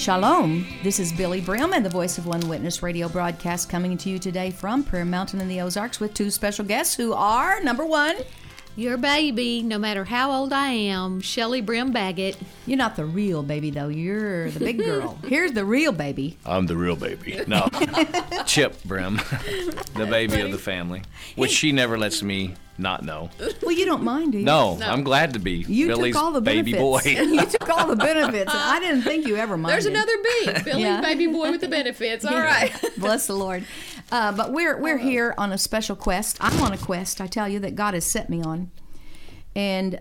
Shalom, this is Billy Brim and the Voice of One Witness radio broadcast coming to you today from Prayer Mountain in the Ozarks with two special guests who are, number one, your baby, no matter how old I am, Shelley Brim Baggett. You're not the real baby, though. You're the big girl. Here's the real baby. I'm the real baby. No, Chip Brim, the baby of the family, which she never lets me not know. Well, you don't mind, do you? No, I'm glad to be you Billy's took all the baby boy. You took all the benefits, and I didn't think you ever minded. There's another B, Billy's baby boy with the benefits. All right. Bless the Lord. But we're here on a special quest. I'm on a quest, I tell you, that God has set me on. And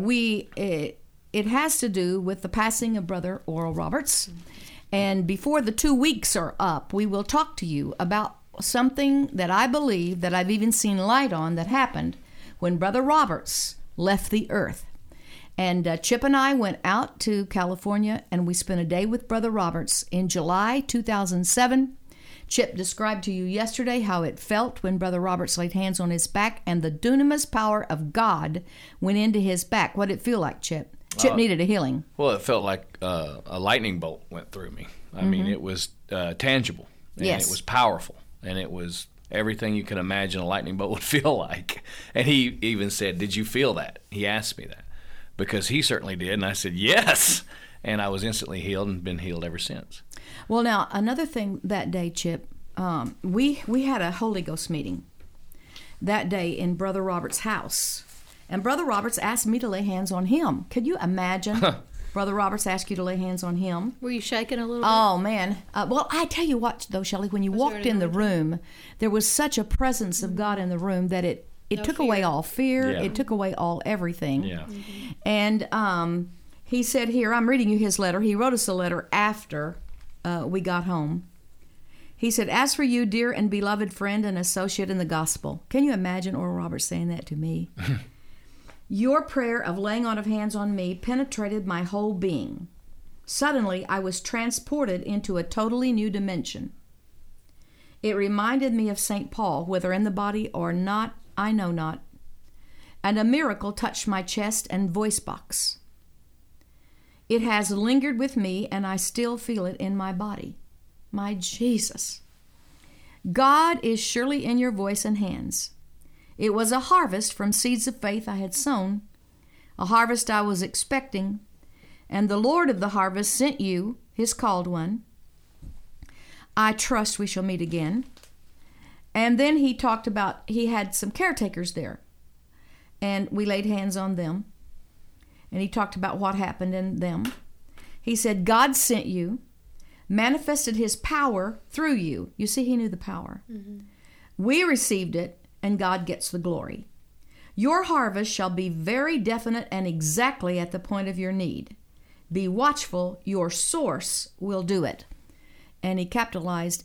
it has to do with the passing of Brother Oral Roberts. And before the 2 weeks are up, we will talk to you about something that I believe that I've even seen light on that happened when Brother Roberts left the earth. And Chip and I went out to California, and we spent a day with Brother Roberts in July 2007. Chip described to you yesterday how it felt when Brother Roberts laid hands on his back and the dunamis power of God went into his back. What did it feel like, Chip? Chip needed a healing. Well, it felt like a lightning bolt went through me. I mean, it was tangible, and yes. It was powerful, and it was everything you can imagine a lightning bolt would feel like. And he even said, "Did you feel that?" He asked me that because he certainly did, and I said, "Yes." And I was instantly healed and been healed ever since. Well, now, another thing that day, Chip, we had a Holy Ghost meeting that day in Brother Roberts' house. And Brother Roberts asked me to lay hands on him. Could you imagine Brother Roberts asked you to lay hands on him? Were you shaking a little bit? Oh, man. Well, I tell you what, though, Shelley, when you walked in the room, there was such a presence of God in the room that it took away all fear. Yeah. It took away all everything. Yeah. And he said here, I'm reading you his letter. He wrote us a letter after we got home. He said, "As for you, dear and beloved friend and associate in the gospel." Can you imagine Oral Roberts saying that to me? "Your prayer of laying on of hands on me penetrated my whole being. Suddenly, I was transported into a totally new dimension. It reminded me of St. Paul, whether in the body or not, I know not. And a miracle touched my chest and voice box. It has lingered with me, and I still feel it in my body. My Jesus. God is surely in your voice and hands. It was a harvest from seeds of faith I had sown, a harvest I was expecting, and the Lord of the harvest sent you, his called one. I trust we shall meet again." And then he talked about, he had some caretakers there, and we laid hands on them. And he talked about what happened in them. He said, God sent you, manifested his power through you. You see, he knew the power. Mm-hmm. We received it, and God gets the glory. Your harvest shall be very definite and exactly at the point of your need. Be watchful, your source will do it. And he capitalized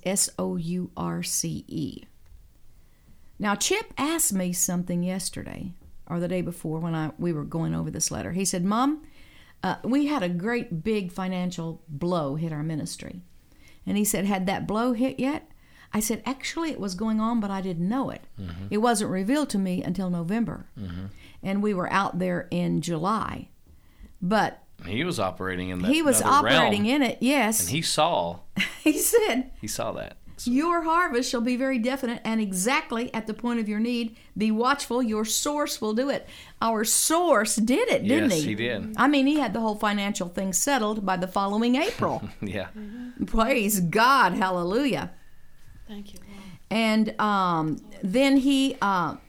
SOURCE. Now, Chip asked me something yesterday, or the day before when we were going over this letter. He said, "Mom, we had a great big financial blow hit our ministry." And he said, "Had that blow hit yet?" I said, "Actually, it was going on, but I didn't know it. Mm-hmm. It wasn't revealed to me until November." Mm-hmm. And we were out there in July. But he was operating in that He was operating realm, in it, yes. and he saw. He said, He saw that. So. "Your harvest shall be very definite and exactly at the point of your need. Be watchful. Your source will do it." Our source did it, didn't he? Yes, he did. I mean, he had the whole financial thing settled by the following April. Yeah. Mm-hmm. Praise God. Hallelujah. Thank you, Lord. And then he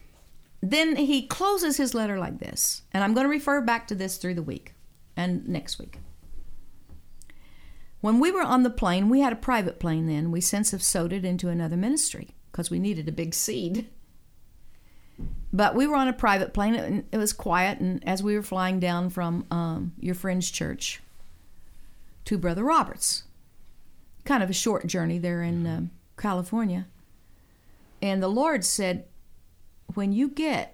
closes his letter like this. And I'm going to refer back to this through the week and next week. "When we were on the plane, we had a private plane then. We since have sowed it into another ministry because we needed a big seed. But we were on a private plane, and it was quiet. And as we were flying down from your friend's church to Brother Roberts, kind of a short journey there in California. And the Lord said, when you get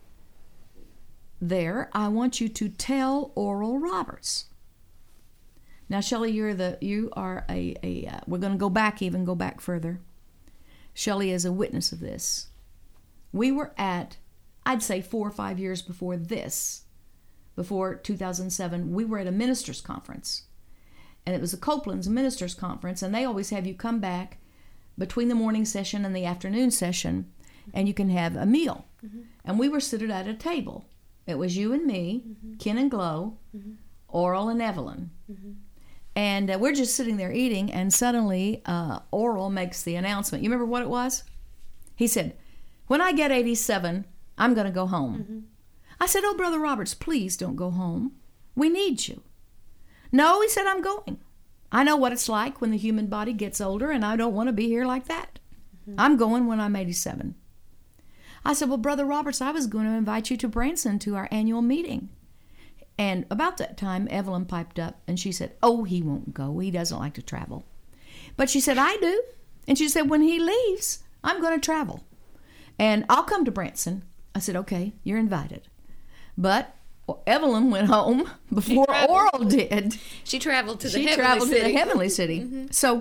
there, I want you to tell Oral Roberts." Now, Shelley, you are we're going to go back further. Shelley is a witness of this. We were at, I'd say 4 or 5 years before this, before 2007, we were at a ministers' conference. And it was the Copeland's Ministers Conference, and they always have you come back between the morning session and the afternoon session, and you can have a meal. And we were seated at a table. It was you and me, Ken and Glow, Oral and Evelyn. And we're just sitting there eating, and suddenly Oral makes the announcement. You remember what it was? He said, "When I get 87, I'm going to go home." I said, "Oh, Brother Roberts, please don't go home. We need you." "No," he said, "I'm going. I know what it's like when the human body gets older, and I don't want to be here like that. I'm going when I'm 87. I said, "Well, Brother Roberts, I was going to invite you to Branson to our annual meeting." And about that time, Evelyn piped up, and she said, "Oh, he won't go. He doesn't like to travel." But she said, "I do." And she said, "When he leaves, I'm going to travel. And I'll come to Branson." I said, "Okay, you're invited." But Evelyn went home before Oral did. She traveled to the She heavenly traveled city. to the heavenly city. So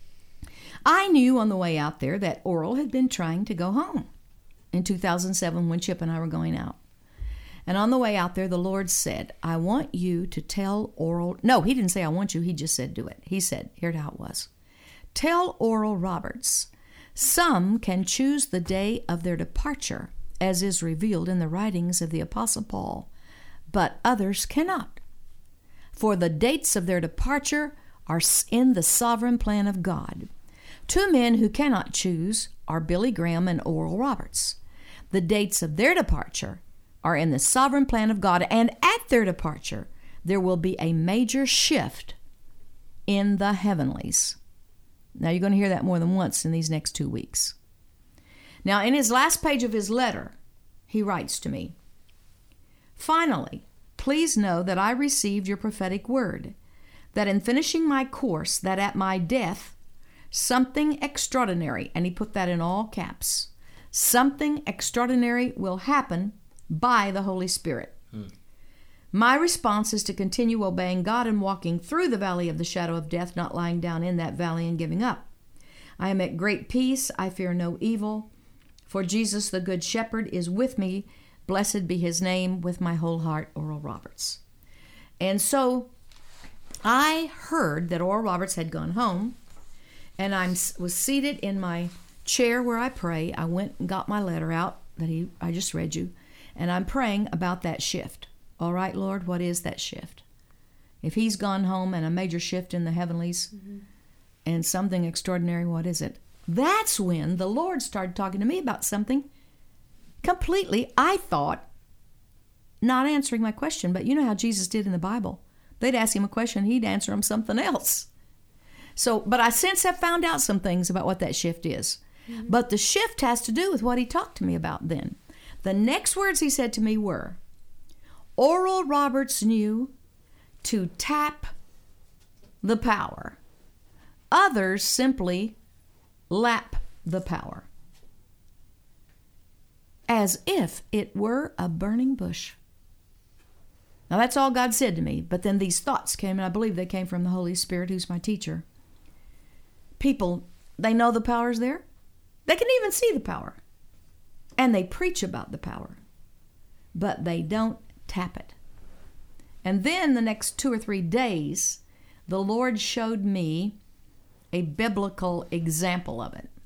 I knew on the way out there that Oral had been trying to go home in 2007 when Chip and I were going out. And on the way out there, the Lord said, "I want you to tell Oral..." No, he didn't say, "I want you." He just said, "Do it." He said, here's how it was. "Tell Oral Roberts, some can choose the day of their departure, as is revealed in the writings of the Apostle Paul, but others cannot. For the dates of their departure are in the sovereign plan of God. Two men who cannot choose are Billy Graham and Oral Roberts. The dates of their departure are in the sovereign plan of God, and at their departure there will be a major shift in the heavenlies." Now you're going to hear that more than once in these next 2 weeks. Now in his last page of his letter, he writes to me, "Finally, please know that I received your prophetic word, that in finishing my course, that at my death, something extraordinary," and he put that in all caps, "something extraordinary will happen by the Holy Spirit. My response is to continue obeying God and walking through the valley of the shadow of death, not lying down in that valley and giving up. I am at great peace. I fear no evil, for Jesus, the Good Shepherd, is with me. Blessed be his name with my whole heart, Oral Roberts." And so I heard that Oral Roberts had gone home, and I was seated in my chair where I pray. I went and got my letter out that I just read you, and I'm praying about that shift. All right, Lord, what is that shift? If he's gone home and a major shift in the heavenlies and something extraordinary, what is it? That's when the Lord started talking to me about something completely, I thought, not answering my question. But you know how Jesus did in the Bible. They'd ask him a question, he'd answer them something else. So, but I since have found out some things about what that shift is. But the shift has to do with what he talked to me about then. The next words he said to me were, Oral Roberts knew to tap the power. Others simply lap the power, as if it were a burning bush. Now that's all God said to me, but then these thoughts came, and I believe they came from the Holy Spirit, who's my teacher. People, they know the power's there. They can even see the power. And they preach about the power, but they don't tap it. And then the next 2 or 3 days, the Lord showed me a biblical example of it.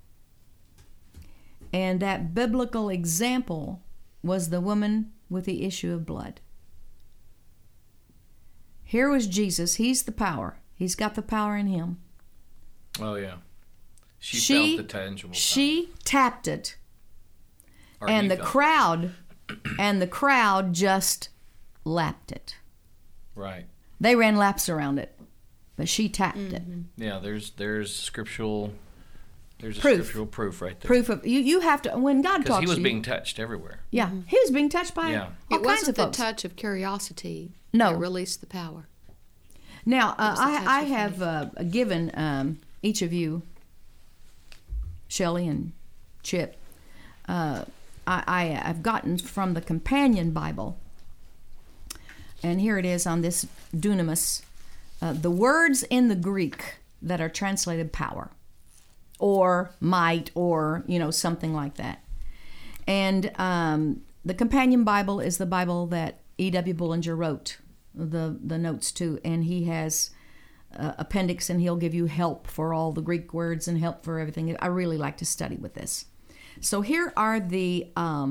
And that biblical example was the woman with the issue of blood. Here was Jesus. He's the power. He's got the power in him. Oh, yeah. She felt the tangible power. She tapped it. Or And he the felt crowd just lapped it. Right. They ran laps around it, but she tapped it. Yeah, there's scriptural Proof. scriptural proof right there. Proof of you have to, when God Because talks he was to you. being touched everywhere. Yeah, he was being touched by Yeah. all It kinds wasn't of the folks. touch of curiosity No. that released the power. Now, was the touch I of have given each of you, Shelley and Chip, I've gotten from the Companion Bible, and here it is on this Dunamis, the words in the Greek that are translated power, or might, or something like that. And the Companion Bible is the Bible that E.W. Bullinger wrote the notes to, and he has appendix, and he'll give you help for all the Greek words and help for everything. I really like to study with this. So here are the,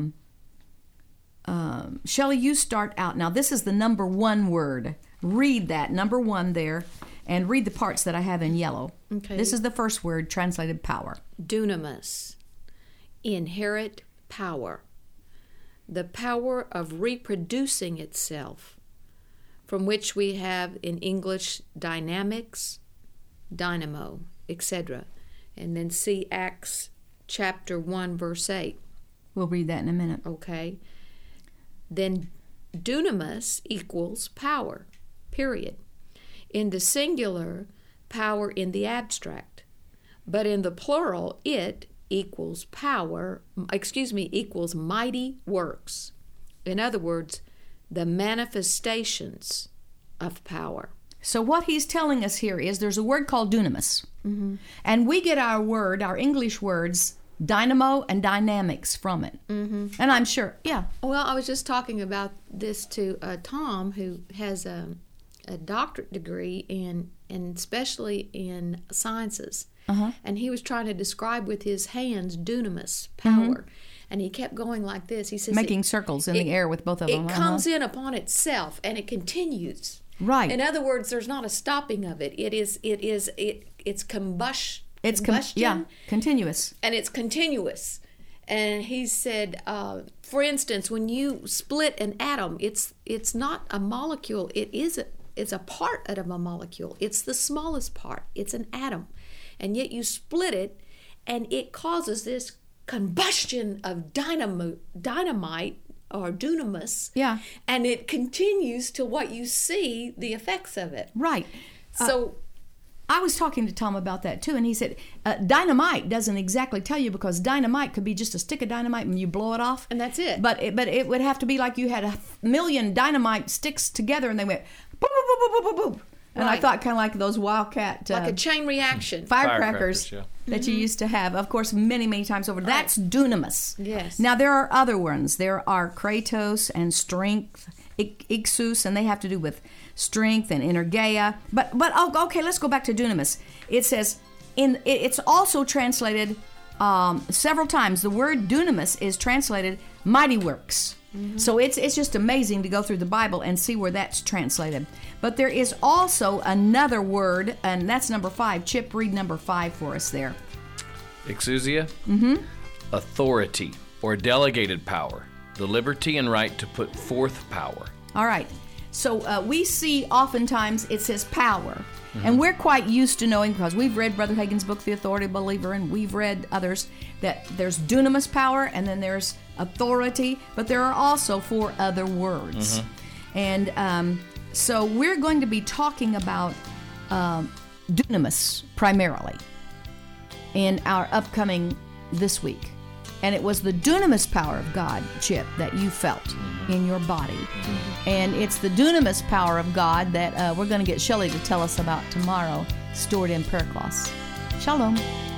Shelley, you start out. Now, this is the number one word. Read that, number one there, and read the parts that I have in yellow. Okay. This is the first word, translated power. Dunamis, inherent power, the power of reproducing itself, from which we have in English dynamics, dynamo, etc. And then see Acts chapter 1, verse 8. We'll read that in a minute. Okay. Then dunamis equals power, period. In the singular, power in the abstract. But in the plural, it equals equals mighty works. In other words, the manifestations of power. So what he's telling us here is there's a word called dunamis. And we get our English words, dynamo and dynamics from it. And I'm sure, yeah. Well, I was just talking about this to Tom, who has a doctorate degree in especially in sciences. And he was trying to describe with his hands dunamis, power. And he kept going like this. He says, Making circles in the air with both of them. It comes in upon itself and it continues. Right. In other words, there's not a stopping of it. It's combustion. Continuous. And it's continuous. And he said, for instance, when you split an atom, it's not a molecule. It's a part of a molecule. It's the smallest part. It's an atom. And yet you split it, and it causes this combustion of dynamite or dunamis. Yeah. And it continues to what you see the effects of it. Right. So I was talking to Tom about that too, and he said dynamite doesn't exactly tell you, because dynamite could be just a stick of dynamite and you blow it off, and that's it. But it would have to be like you had 1,000,000 dynamite sticks together and they went boop boop boop boop boop boop. And I thought kind of like those wildcat like a chain reaction firecrackers yeah. that you used to have, of course, many, many times over. That's dunamis. Yes. Now, there are other ones. There are kratos and strength, ixus, and they have to do with strength and energeia. But okay, let's go back to dunamis. It says, it's also translated several times. The word dunamis is translated mighty works. So it's just amazing to go through the Bible and see where that's translated. But there is also another word, and that's number 5. Chip, read number 5 for us there. Exousia, authority or delegated power, the liberty and right to put forth power. All right. So we see oftentimes it says power. And we're quite used to knowing, because we've read Brother Hagin's book, The Authority Believer, and we've read others, that there's dunamis power and then there's authority, but there are also 4 other words. And so we're going to be talking about dunamis primarily in our upcoming this week. And it was the dunamis power of God, Chip, that you felt in your body. And it's the dunamis power of God that we're going to get Shelley to tell us about tomorrow, stored in prayer cloths. Shalom.